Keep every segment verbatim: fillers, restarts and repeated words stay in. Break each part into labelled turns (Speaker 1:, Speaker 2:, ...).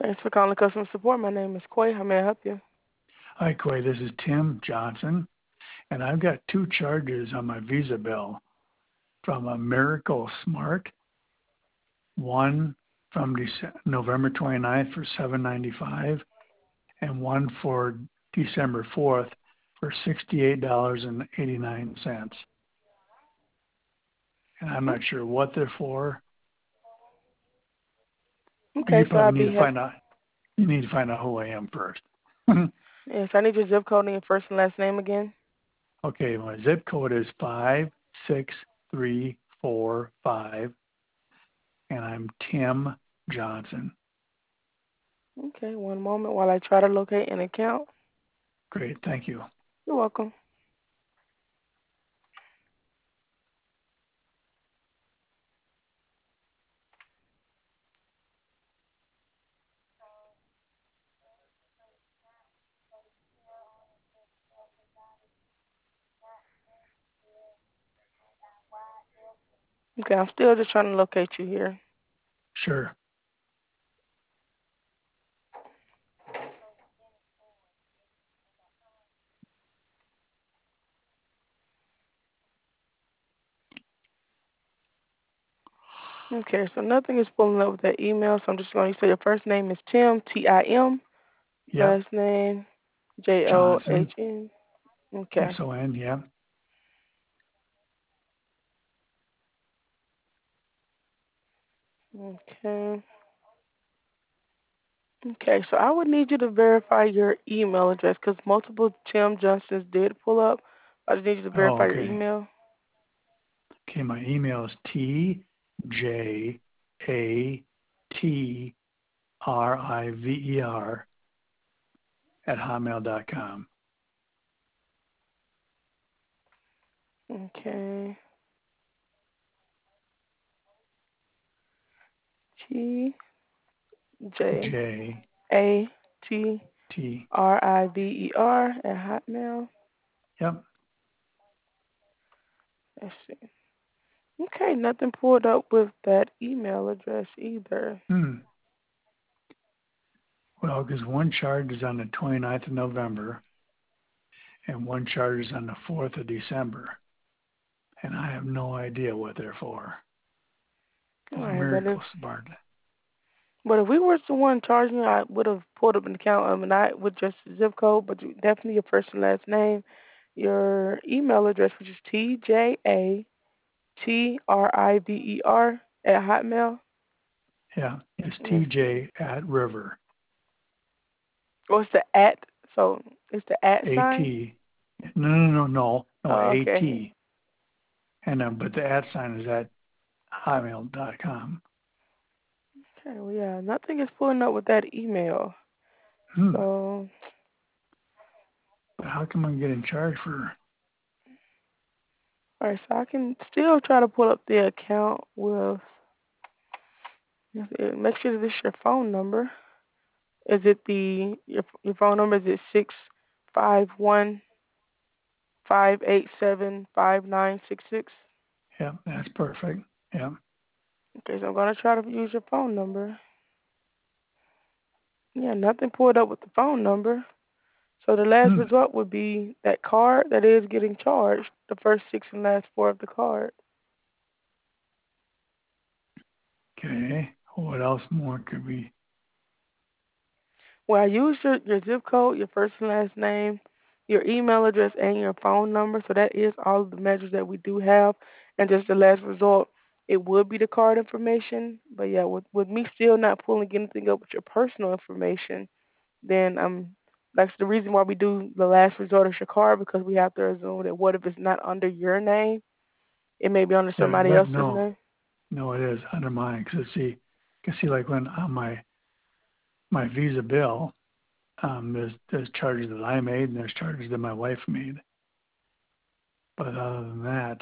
Speaker 1: Thanks for calling customer support. My name is Coy. How may I help you?
Speaker 2: Hi, Coy. This is Tim Johnson, and I've got two charges on my Visa bill from a Miracle Smart. One from Dece- November twenty-ninth for seven ninety-five, and one for December fourth for sixty-eight dollars and eighty-nine cents. And I'm not sure what they're for.
Speaker 1: Okay,
Speaker 2: You
Speaker 1: so I'll
Speaker 2: probably need
Speaker 1: be
Speaker 2: to
Speaker 1: happy.
Speaker 2: find out. You need to find out who I am first.
Speaker 1: Yes, I need your zip code and your first and last name again.
Speaker 2: Okay, my zip code is five six three four five, and I'm Tim Johnson.
Speaker 1: Okay, one moment while I try to locate an account.
Speaker 2: Great, thank you.
Speaker 1: You're welcome. Okay, I'm still just trying to locate you here.
Speaker 2: Sure.
Speaker 1: Okay, so nothing is pulling up with that email, so I'm just going to say your first name is Tim, T I M,
Speaker 2: Yep.
Speaker 1: last name J O H
Speaker 2: Johnson,
Speaker 1: N.
Speaker 2: S
Speaker 1: Okay.
Speaker 2: O N, yep.
Speaker 1: Okay. Okay, so I would need you to verify your email address because multiple Tim Johnsons did pull up. I just need you to
Speaker 2: Oh,
Speaker 1: verify your
Speaker 2: okay.
Speaker 1: email.
Speaker 2: Okay, my email is T J A T R I V E R at hotmail dot com.
Speaker 1: Okay. T J
Speaker 2: J
Speaker 1: A T
Speaker 2: T,
Speaker 1: R I V E R at Hotmail.
Speaker 2: yep.
Speaker 1: Let's see. Okay, nothing pulled up with that email address either.
Speaker 2: Hmm. Well, because one charge is on the twenty-ninth of November and one charge is on the fourth of December. And I have no idea what they're for.
Speaker 1: All
Speaker 2: My
Speaker 1: right, but if
Speaker 2: Miracle Smart.
Speaker 1: but if we were the one charging you, I would have pulled up an account um, and I with just the zip code, but you, definitely your first and last name, your email address, which is T J A T R I V E R at Hotmail.
Speaker 2: Yeah, it's
Speaker 1: Let's
Speaker 2: T
Speaker 1: see.
Speaker 2: J at River.
Speaker 1: Oh, it's the at. So it's the at
Speaker 2: AT.
Speaker 1: sign.
Speaker 2: No, no, no, no, no,
Speaker 1: Oh, okay.
Speaker 2: AT. And um, but the at sign is at hotmail dot com.
Speaker 1: Okay. Well, yeah, nothing is pulling up with that email.
Speaker 2: Hmm.
Speaker 1: So,
Speaker 2: But how come I'm getting charged for?
Speaker 1: all right. So I can still try to pull up the account with. Make sure that this is your phone number. Is it the your your phone number? Is it six five one five eight seven five nine six six?
Speaker 2: Yeah, that's perfect. Yeah.
Speaker 1: Okay, so I'm gonna try to use your phone number. Yeah, nothing pulled up with the phone number. So the last
Speaker 2: Hmm.
Speaker 1: result would be that card that is getting charged, the first six and last four of the card.
Speaker 2: Okay. What else more could we?
Speaker 1: Well, I used your, your zip code, your first and last name, your email address, and your phone number. So that is all of the measures that we do have. And just the last result, it would be the card information. But yeah, with, with me still not pulling anything up with your personal information, then um, that's the reason why we do the last resort is your card because we have to assume that what if it's not under your name? It may be under
Speaker 2: Yeah,
Speaker 1: somebody
Speaker 2: but
Speaker 1: else's
Speaker 2: no,
Speaker 1: name.
Speaker 2: no, it is under mine. Because see, cause see, like when on my my Visa bill, um, there's there's charges that I made and there's charges that my wife made. But other than that,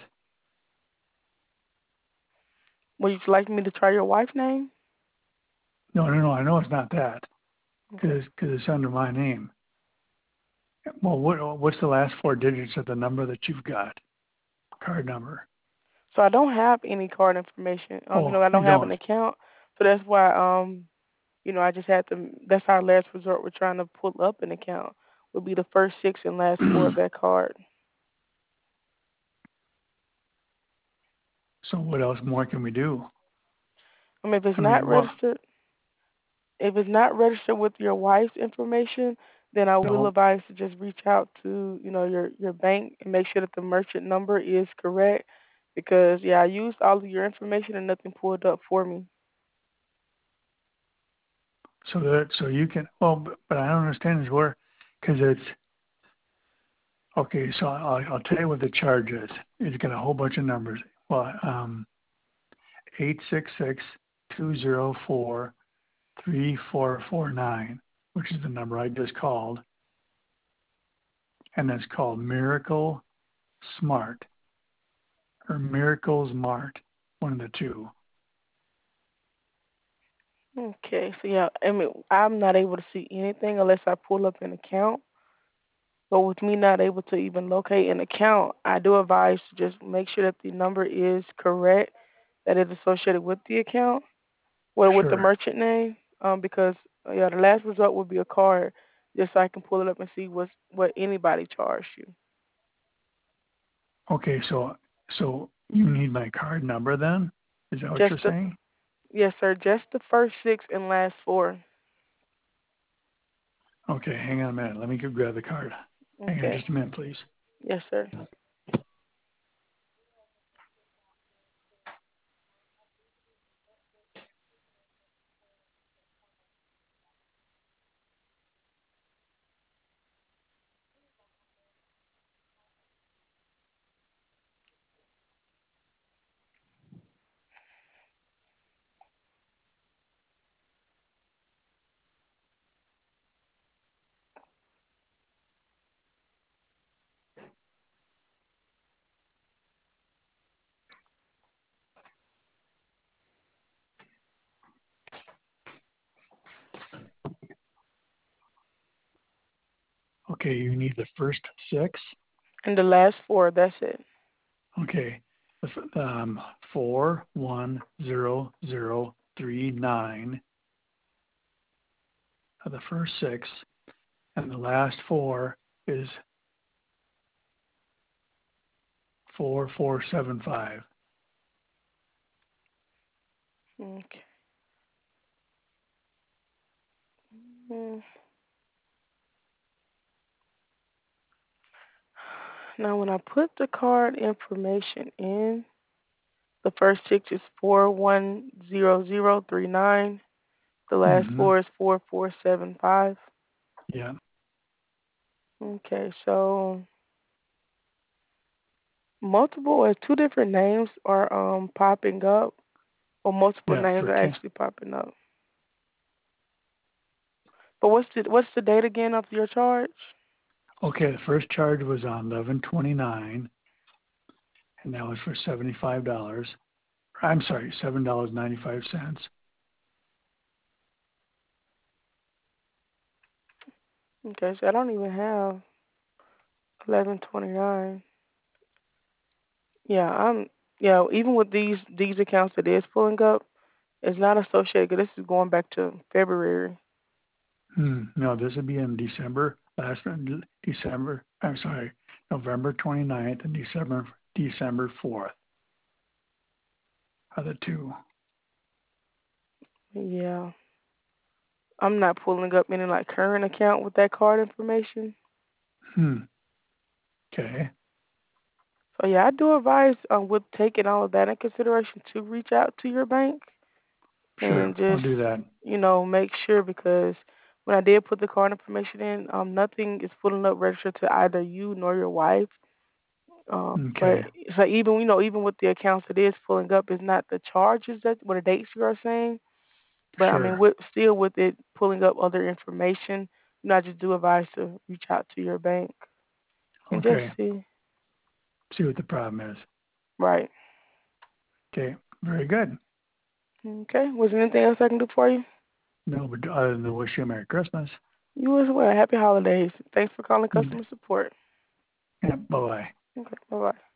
Speaker 1: Would you like me to try your wife's name?
Speaker 2: no, no, no. I know it's not that
Speaker 1: Okay.
Speaker 2: because because it's under my name. Well, what what's the last four digits of the number that you've got? Card number.
Speaker 1: So I don't have any card information. Um, you
Speaker 2: Oh,
Speaker 1: know, I
Speaker 2: you
Speaker 1: don't have an
Speaker 2: don't.
Speaker 1: account, so that's why um you know, I just had to. That's our last resort. We're trying to pull up an account. Would be the first six and last four of that card.
Speaker 2: So what else more can we do?
Speaker 1: I mean, if it's
Speaker 2: I
Speaker 1: not
Speaker 2: mean, what?
Speaker 1: registered, if it's not registered with your wife's information, then I will
Speaker 2: No,
Speaker 1: advise to just reach out to, you know, your your bank and make sure that the merchant number is correct. Because yeah, I used all of your information and nothing pulled up for me.
Speaker 2: so that so you can. Well, but, but I don't understand is where, because it's okay. So I'll, I'll tell you what the charge is. It's got a whole bunch of numbers. Well, um, eight six six two zero four three four four nine, which is the number I just called, and that's called Miracle Smart or Miracles Mart, one of the two.
Speaker 1: Okay, so yeah, I mean, I'm not able to see anything unless I pull up an account. But with me not able to even locate an account, I do advise to just make sure that the number is correct, that is associated with the account, well, with the
Speaker 2: Sure.
Speaker 1: merchant name, um, because uh, yeah, the last result would be a card, just so I can pull it up and see what what anybody charged you.
Speaker 2: Okay, so so you need my card number then? Is that what
Speaker 1: Just
Speaker 2: you're
Speaker 1: the
Speaker 2: saying?
Speaker 1: Yes, sir, just the first six and last four.
Speaker 2: Okay, hang on a minute. Let me go grab the card. Hang on
Speaker 1: Okay.
Speaker 2: just a minute, please.
Speaker 1: Yes, sir.
Speaker 2: Okay, you need the first six.
Speaker 1: And the last four, that's it.
Speaker 2: Okay, the f- um, four one zero zero three nine are the first six, and the last four is four four seven five.
Speaker 1: Okay. Mm. Now, when I put the card information in, the first six is four one zero zero three nine. The last
Speaker 2: Mm-hmm.
Speaker 1: four is four four seven five.
Speaker 2: Yeah,
Speaker 1: Okay, so multiple or two different names are um popping up, or multiple
Speaker 2: yeah,
Speaker 1: names
Speaker 2: for
Speaker 1: are
Speaker 2: ten.
Speaker 1: actually popping up. But what's the what's the date again of your charge?
Speaker 2: Okay, the first charge was on eleven twenty nine, and that was for seventy five dollars. I'm sorry, seven dollars ninety five cents.
Speaker 1: Okay, so I don't even have eleven twenty nine. Yeah, I'm yeah. Even with these these accounts that is pulling up, it's not associated. 'Cause this is going back to February.
Speaker 2: Hmm. No, this would be in December. Last one, December. I'm sorry, November twenty ninth and December December fourth are the two.
Speaker 1: Yeah, I'm not pulling up any like current account with that card information.
Speaker 2: Hmm. Okay.
Speaker 1: So yeah, I do advise um, with taking all of that in consideration to reach out to your bank
Speaker 2: Sure.
Speaker 1: and
Speaker 2: I'll
Speaker 1: just,
Speaker 2: do that.
Speaker 1: you know, make sure, because when I did put the card information in, um, nothing is pulling up registered to either you nor your wife. Um, but
Speaker 2: Okay.
Speaker 1: so even you know even with the accounts that is pulling up, is not the charges that what the dates you are saying. But I mean,
Speaker 2: Sure.
Speaker 1: with still with it pulling up other information, you know, I just do advise to reach out to your bank and just
Speaker 2: Okay.
Speaker 1: see.
Speaker 2: See what the problem is.
Speaker 1: Right.
Speaker 2: Okay. Very good.
Speaker 1: Okay. Was there anything else I can do for you?
Speaker 2: No, but other than to wish you a Merry Christmas.
Speaker 1: You as well. Happy holidays. Thanks for calling
Speaker 2: Mm.
Speaker 1: customer support.
Speaker 2: Yeah. Bye bye.
Speaker 1: Okay. Bye bye.